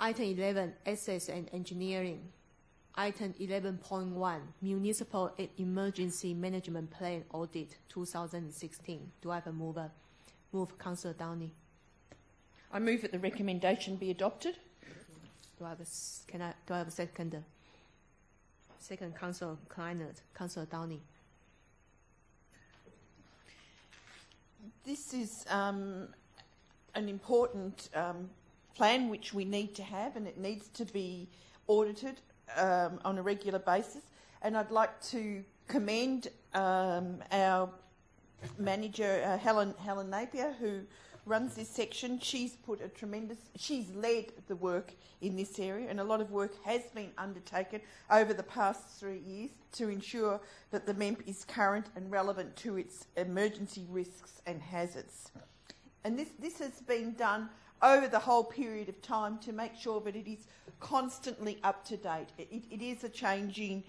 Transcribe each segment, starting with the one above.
Item 11, Assets and Engineering. Item 11.1, Municipal Emergency Management Plan Audit 2016. Do I have a mover? Move, Councillor Downey. I move that the recommendation be adopted. Do I have a second? Second, Councillor Kleinert. Councillor Downey. This is an important plan which we need to have, and it needs to be audited on a regular basis. And I'd like to commend our manager, Helen Napier, who runs this section. She's led the work in this area, and a lot of work has been undertaken over the past 3 years to ensure that the MEMP is current and relevant to its emergency risks and hazards. And this has been done over the whole period of time to make sure that it is constantly up to date. It is a changing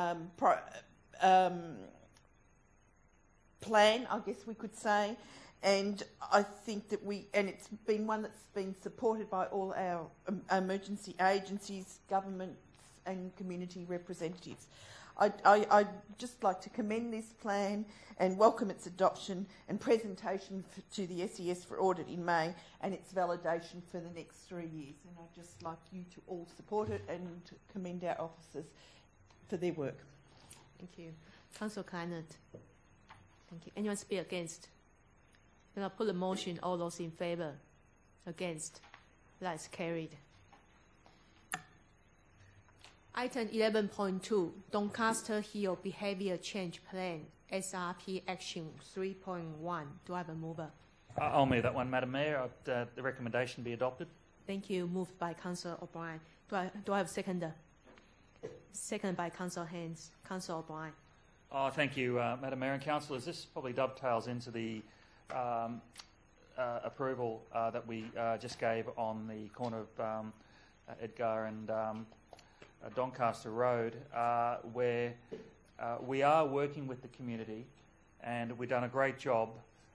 plan, I guess we could say, and I think that it's been one that's been supported by all our emergency agencies, governments and community representatives. I'd just like to commend this plan and welcome its adoption and presentation to the SES for audit in May, and its validation for the next 3 years. And I'd just like you to all support it and commend our officers for their work. Thank you. Councillor Kleinert. Thank you. Anyone speak against? Then I'll put a motion. All those in favour? Against? That's carried. Item 11.2, Doncaster Hill Behaviour Change Plan, SRP Action 3.1. Do I have a mover? I'll move that one, Madam Mayor. The recommendation be adopted. Thank you. Moved by Councillor O'Brien. Do I have a seconder? Second by Councillor Haynes. Councillor O'Brien. Thank you, Madam Mayor and Councillors. This probably dovetails into the approval that we just gave on the corner of Edgar and Doncaster Road, where we are working with the community, and we've done a great job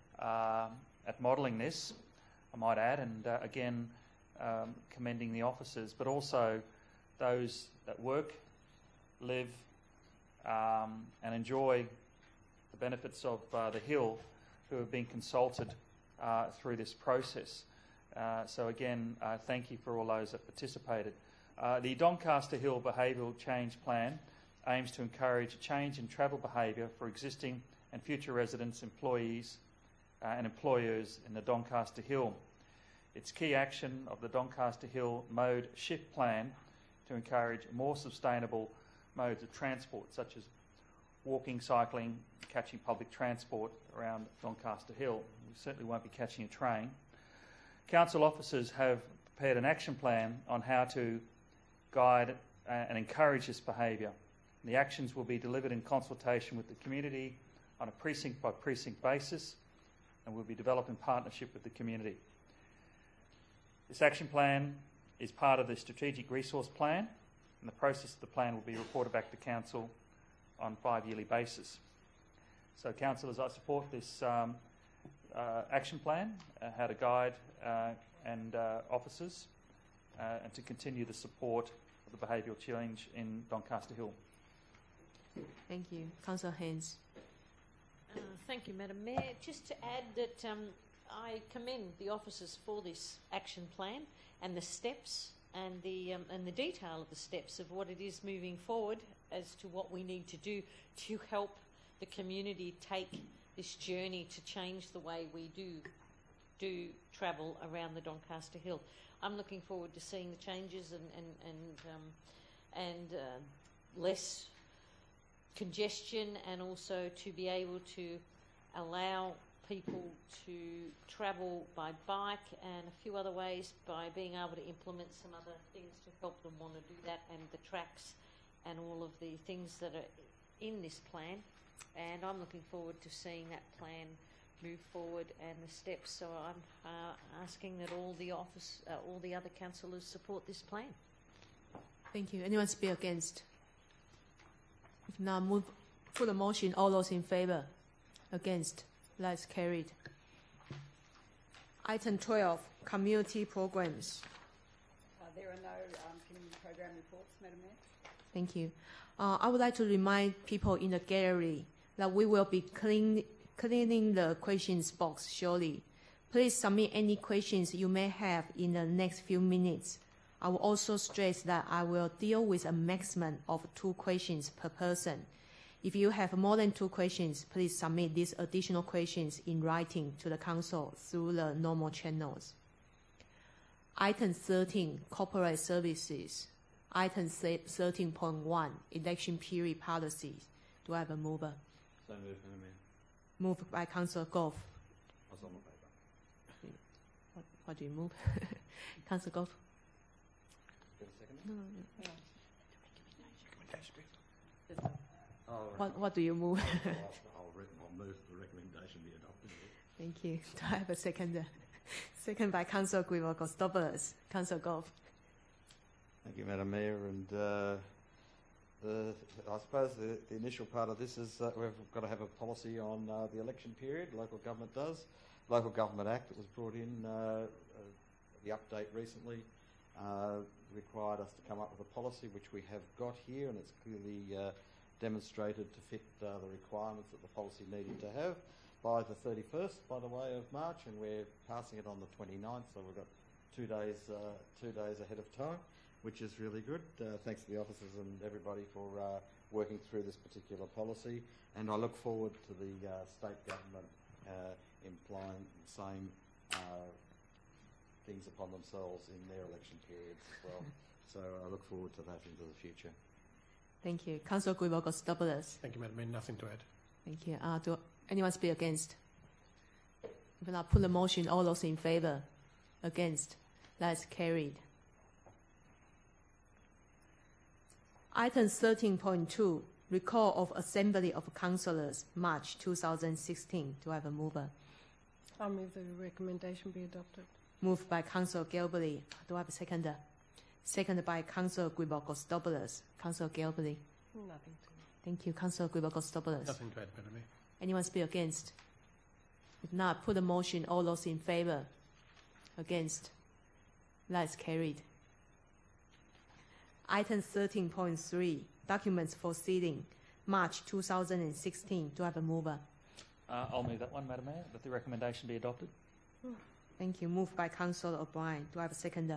at modelling this, I might add, and again commending the officers, but also those that work, live and enjoy the benefits of the Hill, who have been consulted through this process. So again, thank you for all those that participated. The Doncaster Hill Behavioural Change Plan aims to encourage change in travel behaviour for existing and future residents, employees and employers in the Doncaster Hill. It's key action of the Doncaster Hill Mode Shift Plan to encourage more sustainable modes of transport, such as walking, cycling, catching public transport around Doncaster Hill. We certainly won't be catching a train. Council officers have prepared an action plan on how to guide and encourage this behaviour. The actions will be delivered in consultation with the community on a precinct-by-precinct basis, and will be developed in partnership with the community. This action plan is part of the strategic resource plan, and the process of the plan will be reported back to Council on a 5-yearly basis. So, councillors, I support this action plan, how to guide and officers, and to continue the support of the behavioural change in Doncaster Hill. Thank you. Councillor Haynes. Thank you, Madam Mayor. Just to add that I commend the officers for this action plan and the steps and the detail of the steps of what it is moving forward as to what we need to do to help the community take this journey to change the way we do travel around the Doncaster Hill. I'm looking forward to seeing the changes and less congestion, and also to be able to allow people to travel by bike and a few other ways, by being able to implement some other things to help them want to do that, and the tracks and all of the things that are in this plan. And I'm looking forward to seeing that plan move forward and the steps. So I'm asking that all the other councillors support this plan. Thank you. Anyone speak against? If not, put a motion. All those in favour? Against? That's carried. Item 12, community programs. There are no community program reports, Madam Mayor. Thank you. I would like to remind people in the gallery that we will be cleaning the questions box shortly. Please submit any questions you may have in the next few minutes. I will also stress that I will deal with a maximum of 2 questions per person. If you have more than 2 questions, please submit these additional questions in writing to the Council through the normal channels. Item 13, Corporate Services. Item 13.1, Election Period Policies. Do I have a mover? So moved, Madam Mayor. Moved by Councillor Goff. I was on the paper. What do you move? Councillor Goff. Got a second? No. Oh, right. What do you move? I'll move the recommendation be adopted. Thank you. Do I have a seconder? Second by Councillor Guivarcos-Dobolos. Councillor Goff. Thank you, Madam Mayor. And I suppose the initial part of this is we've got to have a policy on the election period. Local government does. Local Government Act that was brought in, the update recently, required us to come up with a policy which we have got here, and it's clearly demonstrated to fit the requirements that the policy needed to have by the 31st, by the way, of March, and we're passing it on the 29th, so we've got 2 days ahead of time, which is really good. Thanks to the officers and everybody for working through this particular policy, and I look forward to the state government implying the same things upon themselves in their election periods as well. So I look forward to that into the future. Thank you. Councillor Guivarcos-Dobolos. Thank you, Madam Mayor. Nothing to add. Thank you. Do anyone speak against? If not, put the motion. All those in favour? Against? That's carried. Item 13.2, Recall of Assembly of Councillors, March 2016. Do I have a mover? I'll move the recommendation be adopted. Moved by Councillor Gelbely. Do I have a seconder? Seconded by Councillor Guivarcos-Dobolos. Councillor Gelbely. Nothing to Thank you. Councillor Guivarcos-Dobolos. Nothing to add, Madam Mayor. Anyone speak against? If not, put the motion. All those in favour? Against? That's carried. Item 13.3, Documents for Sealing, March 2016. Do I have a mover? I'll move that one, Madam Mayor, that the recommendation be adopted. Thank you. Moved by Councillor O'Brien. Do I have a seconder?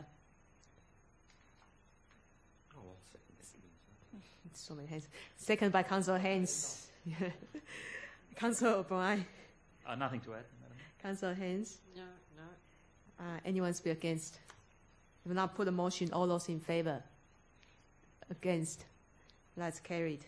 Oh, I'll second this. So many hands. Second by Councillor Haynes. Councillor O'Brien. Nothing to add, Madam Mayor. Councillor Haynes. No. Anyone speak against? If not, put the motion. All those in favour? Against? That's carried.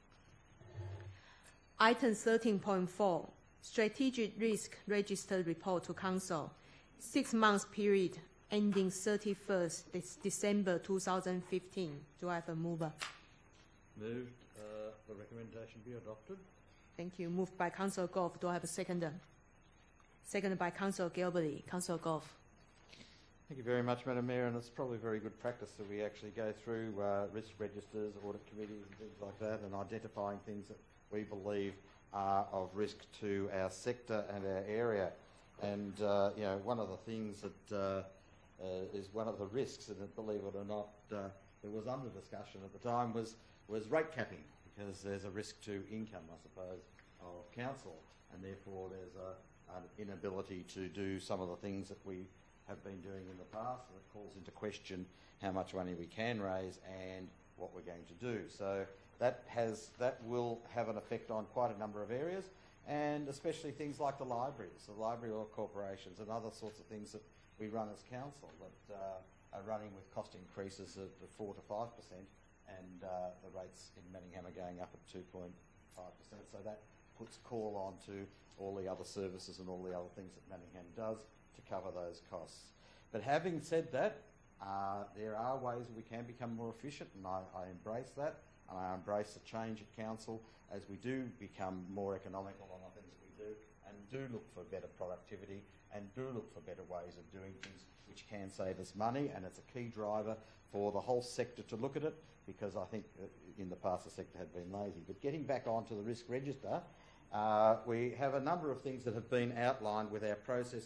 Item 13.4, Strategic Risk Register Report to Council. 6 months period ending 31st December 2015. Do I have a mover? Moved the recommendation be adopted. Thank you. Moved by Councillor Goff. Do I have a seconder? Seconded by Councillor Gelbely. Councillor Goff. Thank you very much, Madam Mayor, and it's probably very good practice that we actually go through risk registers, audit committees and things like that, and identifying things that we believe are of risk to our sector and our area. And, you know, one of the things that is one of the risks, and believe it or not, it was under discussion at the time, was rate capping, because there's a risk to income, I suppose, of council, and therefore there's an inability to do some of the things that we have been doing in the past, and it calls into question how much money we can raise and what we're going to do. So that will have an effect on quite a number of areas, and especially things like the libraries, or corporations, and other sorts of things that we run as council that are running with cost increases of 4 to 5%, and the rates in Manningham are going up at 2.5%. So that puts call on to all the other services and all the other things that Manningham does to cover those costs. But having said that, there are ways we can become more efficient, and I embrace that, and I embrace the change at council as we do become more economical on the things that we do, and do look for better productivity, and do look for better ways of doing things which can save us money. And it's a key driver for the whole sector to look at it, because I think in the past the sector had been lazy. But getting back onto the risk register, we have a number of things that have been outlined with our processes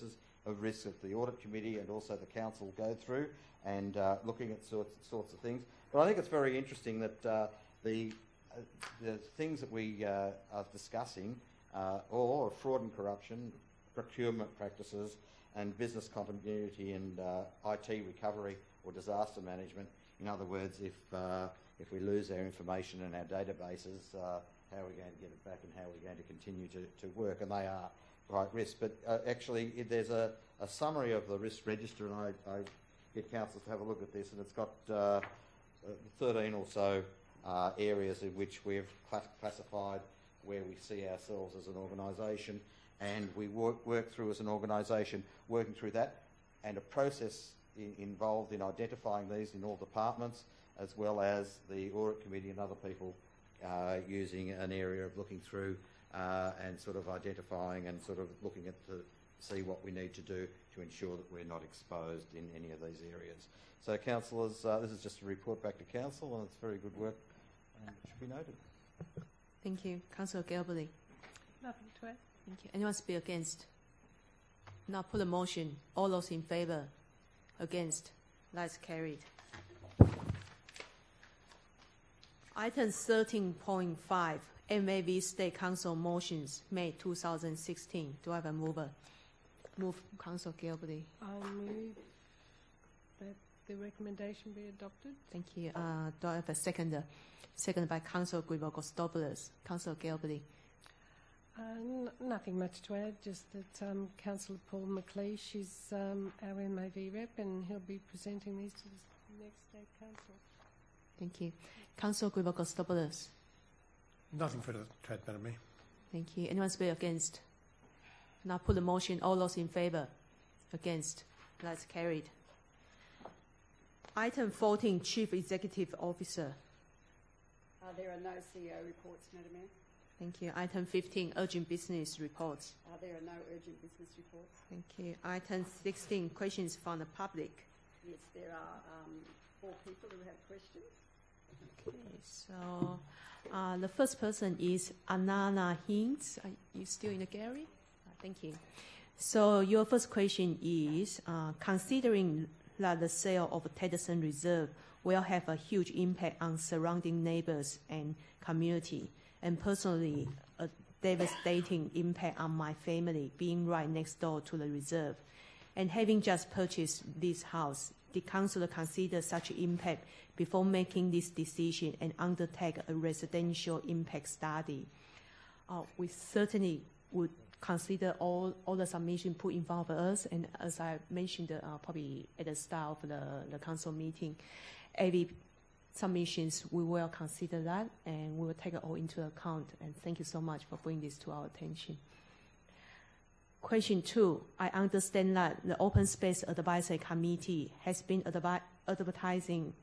of risks that the Audit Committee and also the Council go through, and looking at sorts of things. But I think it's very interesting that the things that we are discussing all are fraud and corruption, procurement practices, and business continuity and IT recovery or disaster management. In other words, if we lose our information and our databases, how are we going to get it back and how are we going to continue to work? And they are quite risk. But actually, there's a summary of the risk register, and I get councillors to have a look at this, and it's got 13 or so areas in which we've classified where we see ourselves as an organisation, and we work through as an organisation, working through that, and a process involved in identifying these in all departments, as well as the Audit Committee and other people using an area of looking through and sort of identifying and sort of looking at to see what we need to do to ensure that we're not exposed in any of these areas. So, councillors, this is just a report back to council, and it's very good work, and it should be noted. Thank you. Councillor Gelberly. Nothing to add. Thank you. Anyone speak against? Now put a motion. All those in favour? Against? That's carried. Item 13.5, MAV State Council motions, May 2016. Do I have a mover? Move, Councillor Gelberly. I'll move that the recommendation be adopted. Thank you. Do I have a seconder? Seconded by Councillor Gribokos-Dobulos. Councillor Gelberly. Nothing much to add, just that Councillor Paul McLeish is our MAV rep, and he'll be presenting these to the next State Council. Thank you. Councillor Gribokos-Dobulos. Nothing further to add, Madam Mayor. Thank you. Anyone speak against? Now put the motion. All those in favour? Against? That's carried. Item 14, Chief Executive Officer. There are no CEO reports, Madam Mayor. Thank you. Item 15, Urgent Business Reports. There are no urgent business reports. Thank you. Item 16, Questions from the Public. Yes, there are 4 people who have questions. Okay, so the first person is Anana Hinds. Are you still in the gallery? Thank you. So your first question is, considering that the sale of Tedderson Reserve will have a huge impact on surrounding neighbours and community, and personally a devastating impact on my family being right next door to the reserve, and having just purchased this house, did councillor consider such impact before making this decision and undertake a residential impact study? We certainly would consider all the submissions put in front of us, and as I mentioned probably at the start of the council meeting, every submissions, we will consider that, and we will take it all into account, and thank you so much for bringing this to our attention. Question 2, I understand that the Open Space Advisory Committee has been advising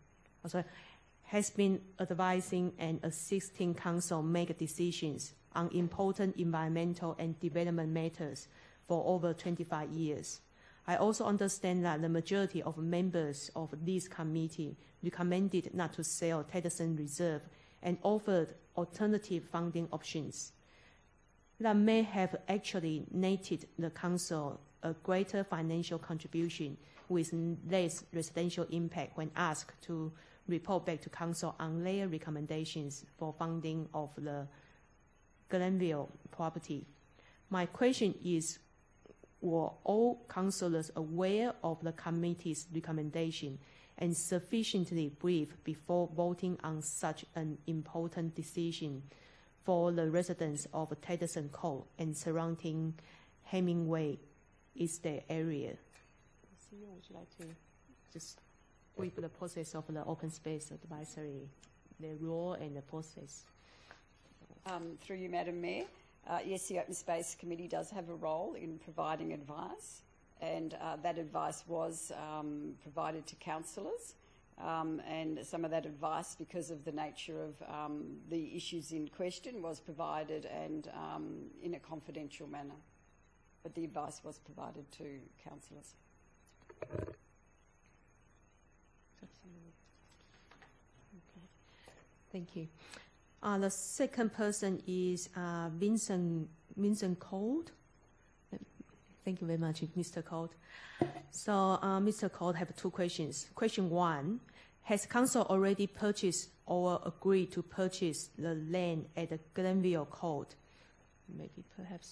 and assisting council make decisions on important environmental and development matters for over 25 years. I also understand that the majority of members of this committee recommended not to sell Tedderson Reserve and offered alternative funding options that may have actually netted the council a greater financial contribution with less residential impact when asked to report back to council on their recommendations for funding of the Glenville property. My question is, were all councillors aware of the committee's recommendation and sufficiently briefed before voting on such an important decision for the residents of Tedderson Cove and surrounding Hemingway Estate area? CEO, would you like to just brief the process of the Open Space Advisory, the role and the process? Through you, Madam Mayor. Yes, the Open Space Committee does have a role in providing advice, and that advice was provided to councillors, and some of that advice, because of the nature of the issues in question, was provided and in a confidential manner. But the advice was provided to councillors. Okay. Thank you. The second person is Vincent Cold. Thank you very much, Mr. Colt. So, Mr. Colt, have two questions. Question one, has council already purchased or agreed to purchase the land at the Glenville Court? Maybe perhaps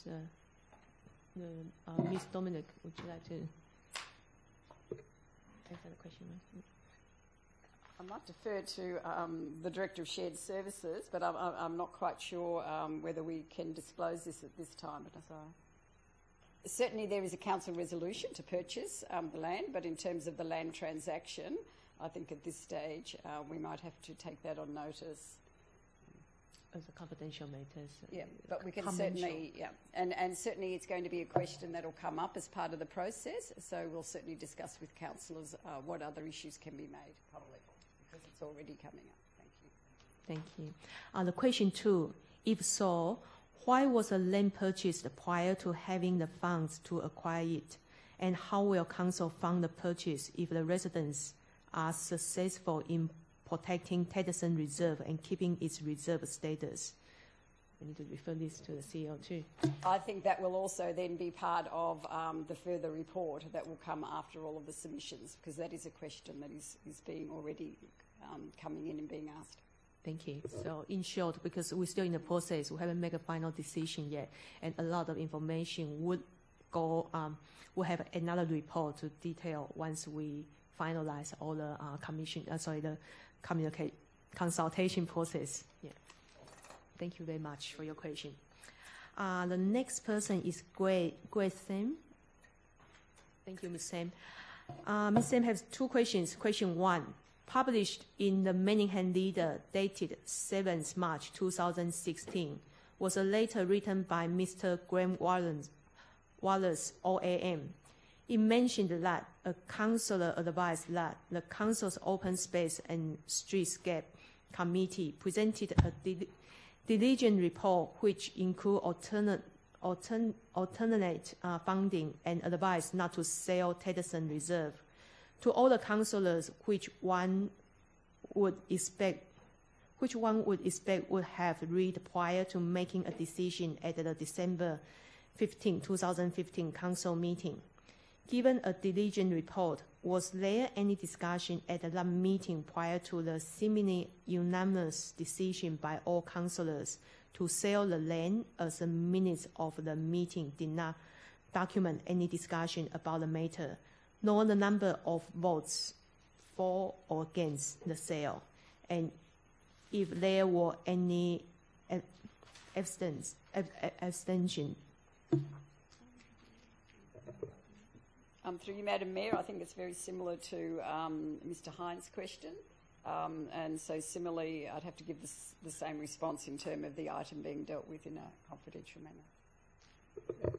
Ms. Dominic, would you like to answer the question? I might defer to the Director of Shared Services, but I'm not quite sure whether we can disclose this at this time. But certainly there is a council resolution to purchase the land, but in terms of the land transaction, I think at this stage we might have to take that on notice. As a confidential matter. Yeah, but we can certainly, yeah. And certainly it's going to be a question that will come up as part of the process, so we'll certainly discuss with councillors what other issues can be made public, because it's already coming up. Thank you. Thank you. The question two, if so, why was the land purchased prior to having the funds to acquire it? And how will council fund the purchase if the residents are successful in protecting Tetterson Reserve and keeping its reserve status? We need to refer this to the CEO too. I think that will also then be part of the further report that will come after all of the submissions, because that is a question that is being already coming in and being asked. Thank you. So in short, because we're still in the process, we haven't made a final decision yet, and a lot of information would go, we'll have another report to detail once we finalize all the the consultation process. Yeah. Thank you very much for your question. The next person is Grace Sam. Thank you, Ms. Sam. Ms. Sam has two questions. Question one, published in the Manningham Leader dated 7th March 2016, was a letter written by Mr. Graham Wallace, OAM. It mentioned that a councillor advised that the council's Open Space and Streetscape Committee presented a diligent report which include alternate funding and advised not to sell Tetterson Reserve. To all the councillors, which one would expect would have read prior to making a decision at the December 15, 2015 council meeting. Given a diligent report, was there any discussion at that meeting prior to the seemingly unanimous decision by all councillors to sell the land, as the minutes of the meeting did not document any discussion about the matter, nor the number of votes for or against the sale, and if there were any abstention? Through you, Madam Mayor, I think it's very similar to Mr. Hines' question. And so similarly, I'd have to give the same response in terms of the item being dealt with in a confidential manner.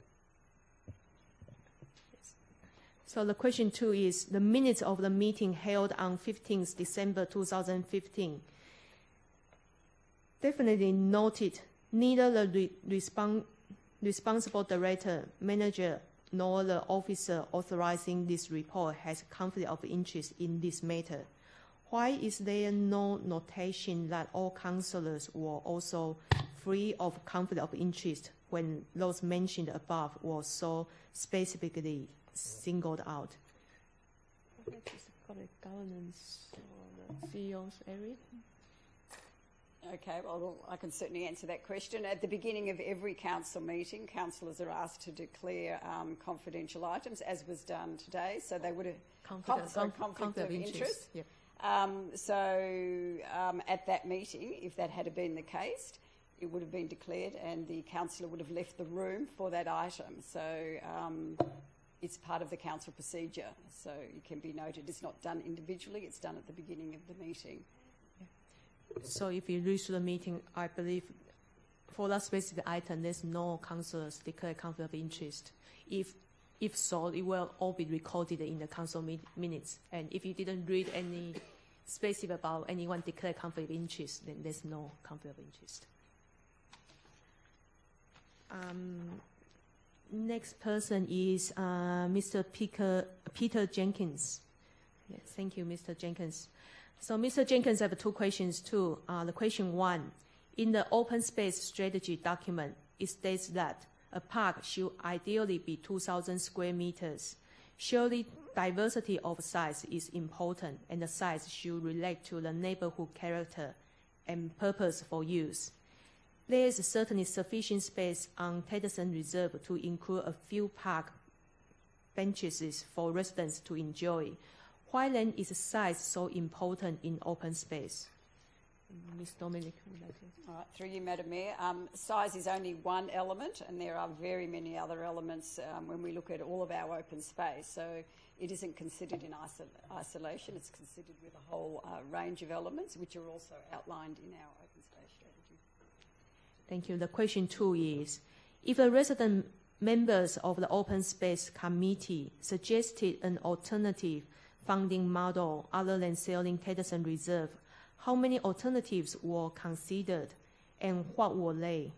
So the question two is, the minutes of the meeting held on 15th December 2015 definitely noted neither the responsible director, manager, nor the officer authorizing this report has conflict of interest in this matter. Why is there no notation that all councillors were also free of conflict of interest when those mentioned above were so specifically singled out? Perhaps it's public governance or the CEO's area. Okay, well, I can certainly answer that question. At the beginning of every council meeting, councillors are asked to declare confidential items, as was done today. So they would have conflict of interest. Yep. At that meeting, if that had been the case, it would have been declared, and the councillor would have left the room for that item. So it's part of the council procedure. So it can be noted. It's not done individually. It's done at the beginning of the meeting. So if you reach the meeting, I believe for that specific item, there's no councillors declare conflict of interest. If so, it will all be recorded in the council minutes. And if you didn't read any specific about anyone declare conflict of interest, then there's no conflict of interest. Next person is Mr. Peter Jenkins. Yes, thank you, Mr. Jenkins. So Mr. Jenkins, I have two questions too. The question one, in the open space strategy document, it states that A park should ideally be 2,000 square meters. Surely diversity of size is important, and the size should relate to the neighborhood character and purpose for use. There is certainly sufficient space on Tedderson Reserve to include a few park benches for residents to enjoy. Why then is size so important in open space? Ms. Dominic, would like to... All right, through you, Madam Mayor. Size is only one element, and there are very many other elements when we look at all of our open space. So it isn't considered in isolation. It's considered with a whole range of elements, which are also outlined in our open space strategy. Thank you. The question 2 is, if the resident members of the open space committee suggested an alternative funding model other than selling Tedderson Reserve, how many alternatives were considered, and what were they?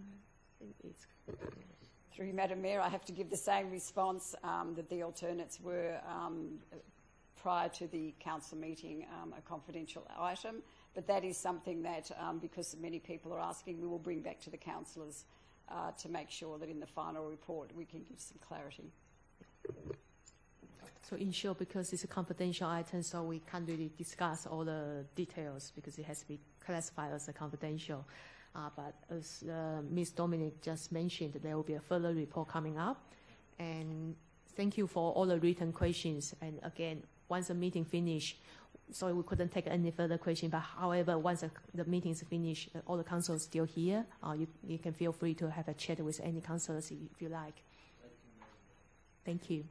Through you, Madam Mayor, I have to give the same response that the alternates were prior to the council meeting a confidential item, but that is something that, because many people are asking, we will bring back to the councillors to make sure that in the final report we can give some clarity. So in short, because it's a confidential item, so we can't really discuss all the details because it has to be classified as a confidential. But as Ms. Dominic just mentioned, there will be a further report coming up. And thank you for all the written questions. And again, once the meeting finished, sorry we couldn't take any further questions, but however, once the meeting is finished, all the councillors still here. You can feel free to have a chat with any councillors if you like. Thank you.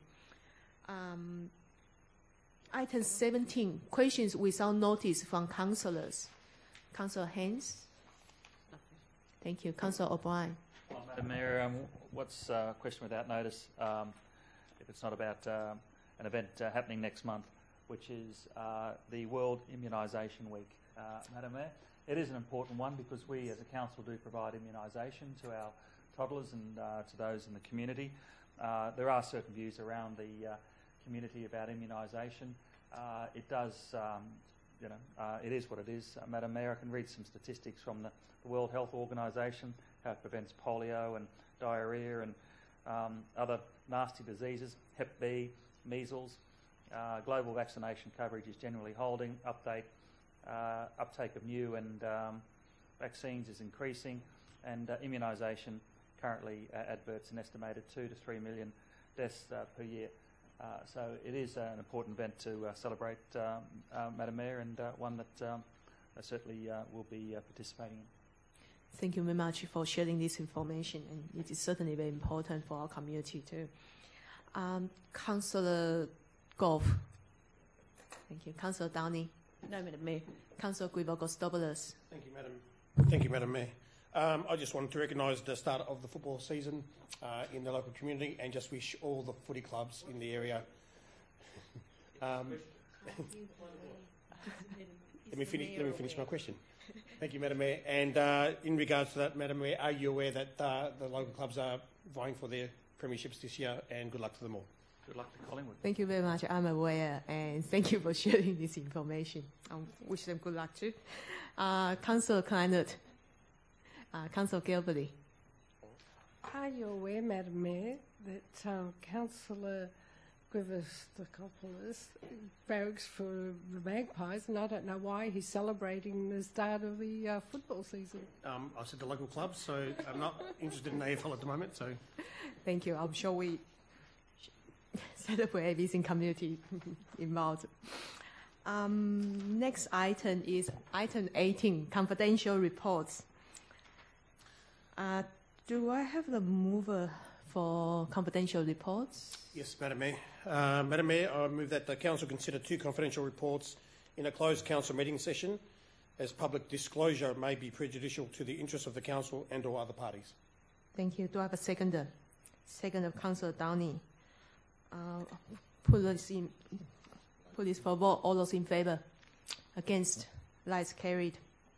Item 17, questions without notice from councillors. Councillor Haynes. Thank you. Councillor O'Brien. Well, Madam Mayor, what's a question without notice if it's not about an event happening next month, which is the World Immunisation Week. Madam Mayor, it is an important one because we as a council do provide immunisation to our toddlers and to those in the community. There are certain views around the community about immunisation. It does, it is what it is. Madam Mayor, I can read some statistics from the World Health Organisation, how it prevents polio and diarrhoea and other nasty diseases, Hep B, measles. Global vaccination coverage is generally holding. Uptake of new and vaccines is increasing, and immunisation currently adverts an estimated 2 to 3 million deaths per year. So it is an important event to celebrate, Madam Mayor, and one that I certainly will be participating in. Thank you very much for sharing this information, and it is certainly very important for our community too. Councillor Goff. Thank you. Councillor Downey. No, Madam Mayor. Councillor Guibogos-Dobulos. Thank you, Madam. Thank you, Madam Mayor. I just wanted to recognise the start of the football season in the local community and just wish all the footy clubs in the area. Let me finish my question. Thank you, Madam Mayor. And in regards to that, Madam Mayor, are you aware that the local clubs are vying for their premierships this year? And good luck to them all. Good luck to Collingwood. Thank you very much. I'm aware, and thank you for sharing this information. I wish them good luck too. Councillor Kleinert. Councillor Gilberty. Are you aware, Madam Mayor, that Councillor Guibogos-Dobulos barracks for the Magpies, and I don't know why he's celebrating the start of the football season? I said the local clubs, so I'm not interested in AFL at the moment. So, thank you. I'm sure we celebrate everything community involved. Next item is item 18, confidential reports. Do I have the mover for confidential reports? Yes, Madam Mayor. Madam Mayor, I move that the Council consider 2 confidential reports in a closed Council meeting session, as public disclosure may be prejudicial to the interests of the Council and or other parties. Thank you. Do I have a seconder? Second of Councillor Downey. Put this for vote. All those in favour? Against? Lights carried.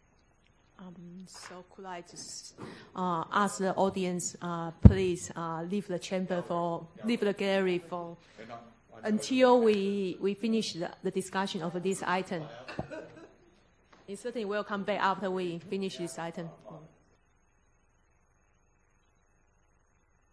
So could I just ask the audience, please leave the chamber leave the gallery for until we finish the discussion of this item. It certainly will come back after we finish this item.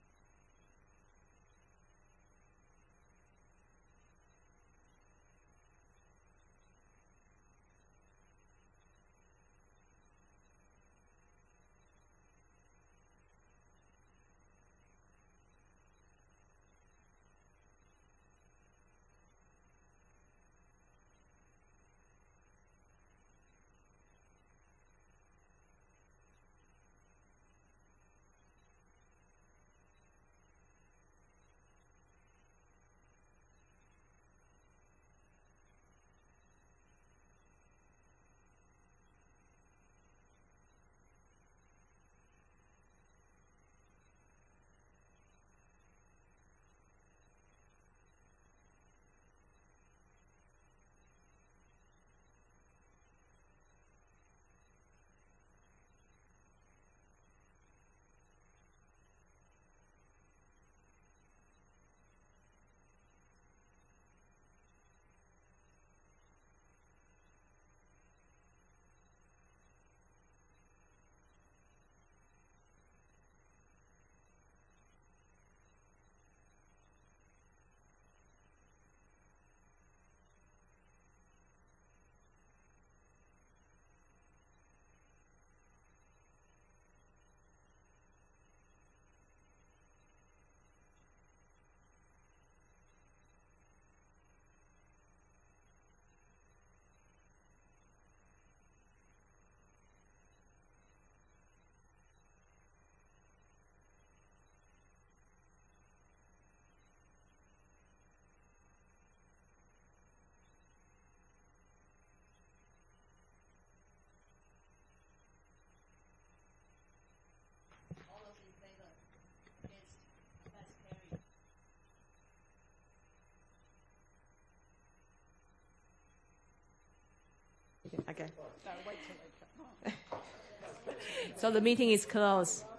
Okay. No, wait till they come. So the meeting is closed.